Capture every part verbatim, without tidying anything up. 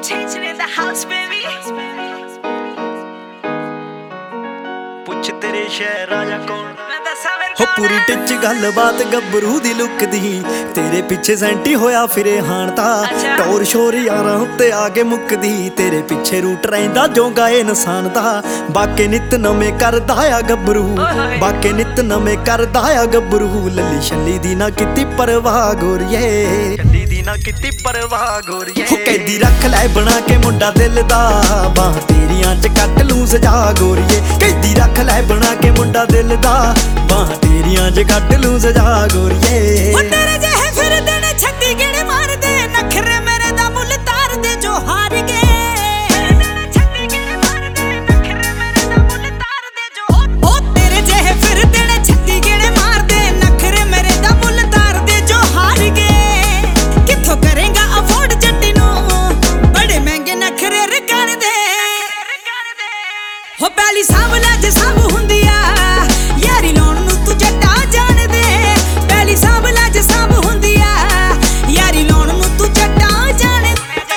Changing in the house, baby. ਪੁੱਛ ਤੇਰੇ ਸ਼ਹਿਰ ਆਇਆ ਕੌਣ ਮੈਂ ਦੱਸਾਂ ਵੇ ਹੋ ਪੂਰੀ ਟਿੱਚ ਗੱਲਬਾਤ ਗੱਭਰੂ ਦੀ ਲੁੱਕ ਦੀ ਤੇਰੇ ਪਿੱਛੇ ਸੈਂਟੀ ਹੋਇਆ ਫਿਰੇ ਹਾਣ ਤਾਂ ਟੌਰ ਸ਼ੋਰ ਯਾਰਾਂ ਉੱਤੇ ਆ ਕੇ ਮੁੱਕਦੀ ਤੇਰੇ ਪਿੱਛੇ ਰੂਟ ਰਹਿੰਦਾ ਜੋਗਾ ਇਨਸਾਨ ਦਾ ਬਾਕੇ ਨਿਤ ਨਵੇਂ ਕਰਦਾ ਆ ਗੱਭਰੂ ਬਾਕੇ ਨਿਤ ਨਵੇਂ ਕਰਦਾ ਆ ਗੱਭਰੂ ਲੱਲੀ ਛੱਲੀ ਦੀ ਨਾ ਕੀਤੀ ਪਰਵਾਹ ਗੋਰੀਏ ਛੱਲੀ ਦੀ ਨਾ ਕੀਤੀ ਪਰਵਾਹ ਗੋਰੀਏ ਹੋ ਕੈਦੀ ਰੱਖ ਲੈ ਬਣਾ ਕੇ ਮੁੰਡਾ ਦਿਲ ਦਾ ਬਾਹ ਤੇਰੀਆਂ ਚ ਕੱਟ ਲੂੰ ਸਜਾ ਗੋਰੀਏ ਕੈਦੀ ਰੱਖ ਲੈ ਬਣਾ ਕੇ ਮੁੰਡਾ ਦਿਲ ਦਾ ਬਾਹ ਤੇਰੀਆਂ ਚ ਕੱਟ ਲੂੰ ਸਜਾ ਗੋਰੀਏ ਉਹ ਤੇਰੇ ਜਿਹੇ ਫਿਰਦੇ ਨੇ ਛੱਤੀ ਗਿਣੇ ਮਾਰਦੇ ਨਖਰੇ ਮੇਰੇ ਦਾ ਮੁੱਲ ਤਾਰਦੇ ਜੋ ਹਾਰ ਗਏ ਤੇਰੇ ਜਿਹੇ ਫਿਰਦੇ ਨੇ ਛੱਤੀ ਗਿਣੇ ਮਾਰਦੇ ਨਖਰੇ ਮੇਰੇ ਦਾ ਮੁੱਲ ਤਾਰਦੇ ਜੋ ਹਾਰ ਗਏ ਕਿੱਥੋਂ ਕਰੇਗਾ ਅਫੋਰਡ ਜੱਟੀ ਨੂੰ ਬੜੇ ਮਹਿੰਗੇ ਨਖਰੇ ਰਗੜਦੇ ਹੋ ਪਹਿਲੀ ਸਾਂਭ ਲੈ ਜੇ ਸਾਂਭ ਹੁੰਦੀ ਆ ਯਾਰੀ ਲਾਉਣ ਨੂੰ ਤੂੰ ਜੱਟਾ ਜਾਣਦੇ ਪਹਿਲੀ ਸਾਂਭ ਲੈ ਜੇ ਸਾਂਭ ਹੁੰਦੀ ਆ ਯਾਰੀ ਲਾਉਣ ਨੂੰ ਤੂੰ ਜੱਟਾ ਜਾਣਦੇ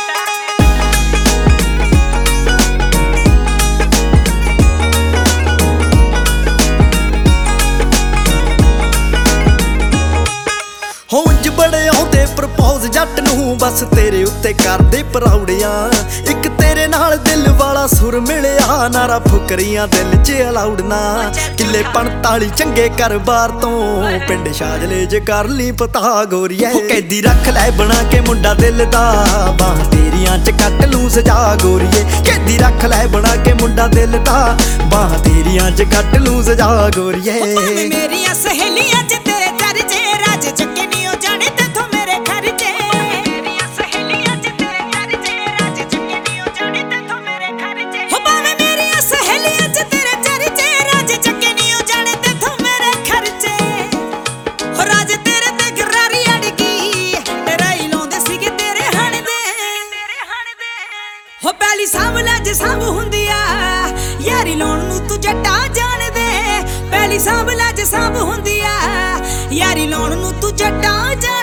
ਹੋ ਇੰਜ ਬੜੇ ਆਉਂਦੇ ਪ੍ਰਪੋਜ਼ ਜੱਟ ਨੂੰ ਬਸ ਤੇਰੇ ਉੱਤੇ ਕਰਦੇ ਪਰਾਉੜਿਆਂ ਇੱਕ ਤੇਰੇ ਨਾਲ ਦਿਲ ਵਾਲਾ ਸੁਰ ਮਿਲਿਆ ਨਾਰਾ ਫੁਕਰੀਆਂ ਦਿਲ 'ਚ ਅਲਾਉੜਨਾ ਕਿੱਲੇ ਪੰਤਾਲੀ ਚੰਗੇ ਘਰ-ਬਾਰ ਤੋਂ ਪਿੰਡ ਸ਼ਾਜਲੇ 'ਚ ਕਰ ਲਈ ਪਤਾ ਗੋਰੀਏ ਕੈਦੀ ਰੱਖ ਲੈ ਬਣਾ ਕੇ ਮੁੰਡਾ ਦਿਲ ਦਾ ਬਾਹ ਤੇਰੀਆਂ 'ਚ ਕੱਟ ਲੂੰ ਸਜਾ ਗੋਰੀਏ ਕੈਦੀ ਰੱਖ ਲੈ ਬਣਾ ਕੇ ਮੁੰਡਾ ਦਿਲ ਦਾ ਬਾਹ ਤੇਰੀਆਂ 'ਚ ਕੱਟ ਲੂੰ ਸਜਾ ਗੋਰੀਏ ਭਾਵੇਂ ਮੇਰੀਆਂ ਸਹੇਲੀਆਂ 'ਚ ਤੇਰੇ ਚਰਚੇ ਰਾਜ ਚੱਕੇ ਨਹੀਂ ਹੋ ਜਾਣੇ ਤੇਥੋਂ ਮੇਰੇ ਖਰਚੇ ਮੇਰੀਆਂ ਸਹੇਲੀਆਂ 'ਚ ਤੇਰੇ ਚਰਚੇ ਰਾਜ ਚੱਕੇ ਨਹੀਂ ਹੋ ਜਾਣੇ ਤੇਥੋਂ ਮੇਰੇ ਖਰਚੇ ਹੋ ਭਾਵੇਂ ਮੇਰੀਆਂ ਸਹੇਲੀਆਂ 'ਚ ਤੇਰੇ ਚਰਚੇ ਰਾਜ ਚੱਕੇ ਨਹੀਂ ਹੋ ਜਾਣੇ ਤੇਥੋਂ ਮੇਰੇ ਖਰਚੇ ਹੋ ਰਾਜ ਤੇਰੇ ਤੇ ਗਰਾਰੀ ਅੜਗੀ ਤੇਰਾ ਹੀ ਲਾਉਂਦੇ ਸੀਗੇ ਤੇਰੇ ਹਣ ਦੇ ਹੋ ਪਹਿਲੀ ਸਾਂਭ ਲੈ ਜੇ ਸਾਂਭ ਹੁੰਦੀ ਆ ਯਾਰੀ ਲਾਉਣ ਨੂੰ ਤੂੰ ਜੱਟਾ ਜਾਣਦੇ ਪਹਿਲੀ ਸਾਂਭ ਲੈ ਜੇ ਸਾਂਭ ਹੁੰਦੀ ਆ ਯਾਰੀ ਲਾਉਣ ਨੂੰ ਤੂੰ ਜੱਟਾ ਜਾਣ